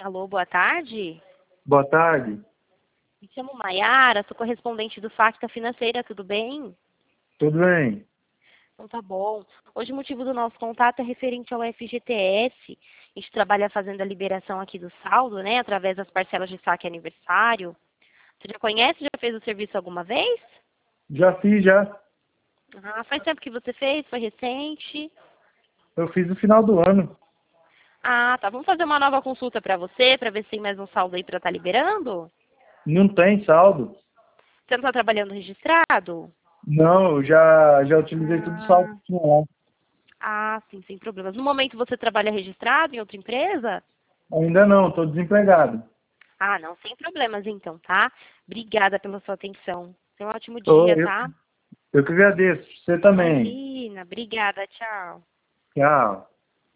Alô, boa tarde. Boa tarde. Me chamo Maiara, sou correspondente do Facta Financeira, tudo bem? Tudo bem? Então tá bom. Hoje o motivo do nosso contato é referente ao FGTS. A gente trabalha fazendo a liberação aqui do saldo, né, através das parcelas de saque aniversário. Você já conhece, já fez o serviço alguma vez? Já fiz, já. Ah, faz tempo que você fez? Foi recente? Eu fiz no final do ano. Ah, tá. Vamos fazer uma nova consulta para você, para ver se tem mais um saldo aí para estar liberando? Não tem saldo? Você não está trabalhando registrado? Não, eu já utilizei tudo saldo Ah, que tinha lá. sim, sem problemas. No momento você trabalha registrado em outra empresa? Ainda não, estou desempregado. Ah, não, sem problemas então, tá? Obrigada pela sua atenção. Tenha um ótimo Ô, dia, tá? eu que agradeço. Você também. Imagina, obrigada, tchau. Tchau.